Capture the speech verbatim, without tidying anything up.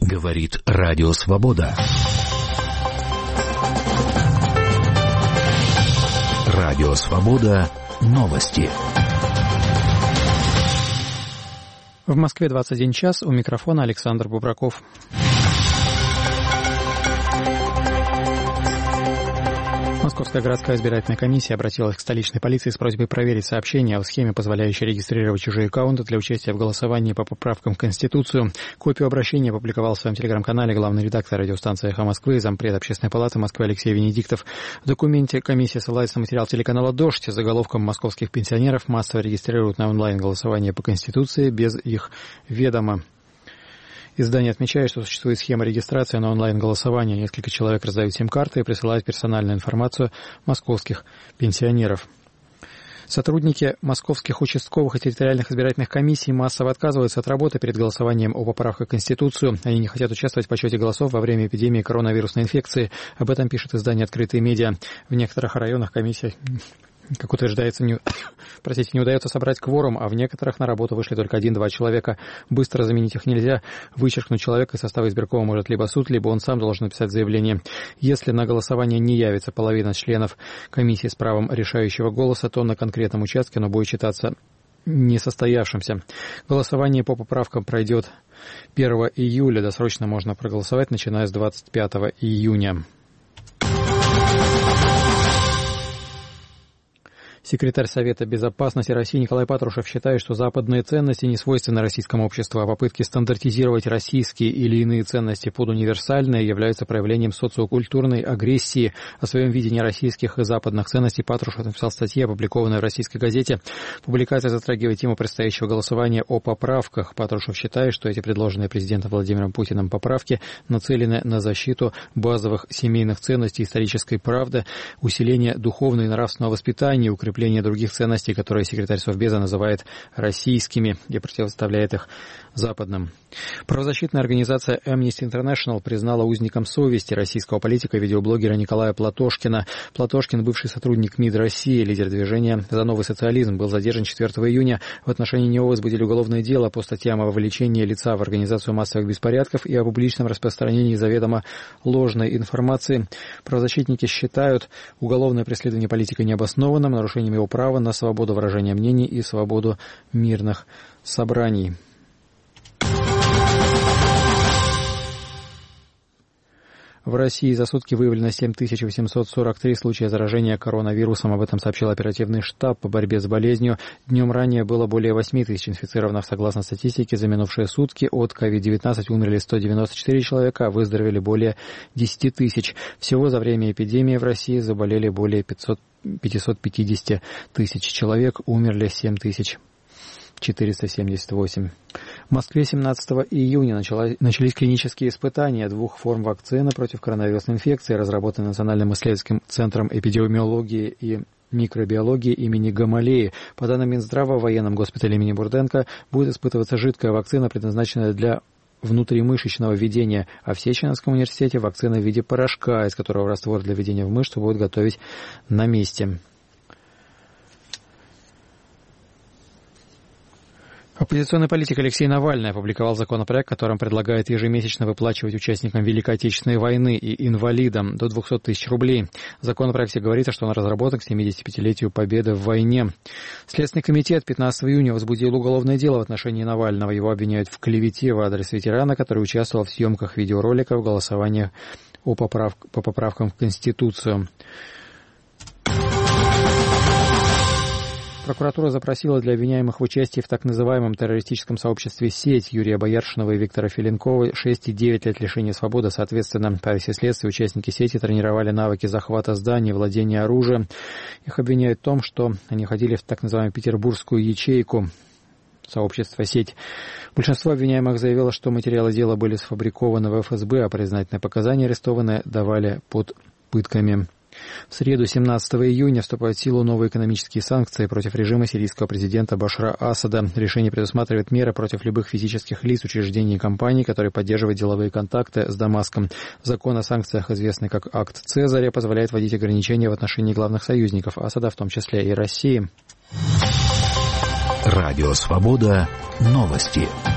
Говорит Радио Свобода. Радио Свобода. Новости. В Москве двадцать один час. У микрофона Александр Бубраков. Московская городская избирательная комиссия обратилась к столичной полиции с просьбой проверить сообщения о схеме, позволяющей регистрировать чужие аккаунты для участия в голосовании по поправкам в Конституцию. Копию обращения опубликовал в своем телеграм-канале главный редактор радиостанции «Эхо Москвы» и зампред Общественной палаты Москвы Алексей Венедиктов. В документе комиссия ссылается на материал телеканала «Дождь» с заголовком «Московских пенсионеров массово регистрируют на онлайн-голосование по Конституции без их ведома». Издание отмечает, что существует схема регистрации на онлайн-голосование. Несколько человек раздают сим-карты и присылают персональную информацию московских пенсионеров. Сотрудники московских участковых и территориальных избирательных комиссий массово отказываются от работы перед голосованием о поправках в Конституцию. Они не хотят участвовать в подсчете голосов во время эпидемии коронавирусной инфекции. Об этом пишет издание «Открытые медиа». В некоторых районах комиссия... Как утверждается, не, простите, не удается собрать кворум, а в некоторых на работу вышли только один-два человека. Быстро заменить их нельзя. Вычеркнуть человека из состава избиркома может либо суд, либо он сам должен написать заявление. Если на голосование не явится половина членов комиссии с правом решающего голоса, то на конкретном участке оно будет считаться несостоявшимся. Голосование по поправкам пройдет первого июля. Досрочно можно проголосовать, начиная с двадцать пятого июня. Секретарь Совета Безопасности России Николай Патрушев считает, что западные ценности не свойственны российскому обществу, а попытки стандартизировать российские или иные ценности под универсальные являются проявлением социокультурной агрессии. О своем видении российских и западных ценностей Патрушев написал в статье, опубликованной в российской газете. Публикация затрагивает тему предстоящего голосования о поправках. Патрушев считает, что эти предложенные президентом Владимиром Путиным поправки нацелены на защиту базовых семейных ценностей, исторической правды, усиление духовного и нравственного воспитания, укрепление других ценностей, которые секретарь Совбеза называет российскими и противоставляет их западным. Правозащитная организация Amnesty International признала узником совести российского политика и видеоблогера Николая Платошкина. Платошкин, бывший сотрудник МИД России, лидер движения «За новый социализм», был задержан четвёртого июня. В отношении него возбудили уголовное дело по статьям о вовлечении лица в организацию массовых беспорядков и о публичном распространении заведомо ложной информации. Правозащитники считают уголовное преследование политика необоснованным, нарушением его права на свободу выражения мнений и свободу мирных собраний. В России за сутки выявлено семь тысяч восемьсот сорок три случая заражения коронавирусом. Об этом сообщил оперативный штаб по борьбе с болезнью. Днем ранее было более восемь тысяч инфицированных. Согласно статистике, за минувшие сутки от ковид девятнадцать умерли сто девяносто четыре человека, а выздоровели более десять тысяч. Всего за время эпидемии в России заболели более пятьсот пятьдесят тысяч человек, умерли семь тысяч четыреста семьдесят восемь. В Москве семнадцатого июня начала, начались клинические испытания двух форм вакцины против коронавирусной инфекции, разработанной Национальным исследовательским центром эпидемиологии и микробиологии имени Гамалеи. По данным Минздрава, в военном госпитале имени Бурденко будет испытываться жидкая вакцина, предназначенная для внутримышечного введения, а в Сеченовском университете вакцина в виде порошка, из которого раствор для введения в мышцу будут готовить на месте. Оппозиционный политик Алексей Навальный опубликовал законопроект, которым предлагает ежемесячно выплачивать участникам Великой Отечественной войны и инвалидам до двухсот тысяч рублей. В законопроекте говорится, что он разработан к семидесятипятилетию Победы в войне. Следственный комитет пятнадцатого июня возбудил уголовное дело в отношении Навального. Его обвиняют в клевете в адрес ветерана, который участвовал в съемках видеороликов голосования о поправ... по поправкам в Конституцию. Прокуратура запросила для обвиняемых в участии в так называемом террористическом сообществе «Сеть» Юрия Бояршинова и Виктора Филенкова шесть и девять лет лишения свободы. Соответственно, по версии следствия, участники сети тренировали навыки захвата зданий, владения оружием. Их обвиняют в том, что они ходили в так называемую петербургскую ячейку сообщества «Сеть». Большинство обвиняемых заявило, что материалы дела были сфабрикованы в эф эс бэ, а признательные показания арестованные давали под пытками. В среду, семнадцатого июня, вступают в силу новые экономические санкции против режима сирийского президента Башара Асада. Решение предусматривает меры против любых физических лиц, учреждений и компаний, которые поддерживают деловые контакты с Дамаском. Закон о санкциях, известный как Акт Цезаря, позволяет вводить ограничения в отношении главных союзников Асада, в том числе и России. Радио Свобода. Новости.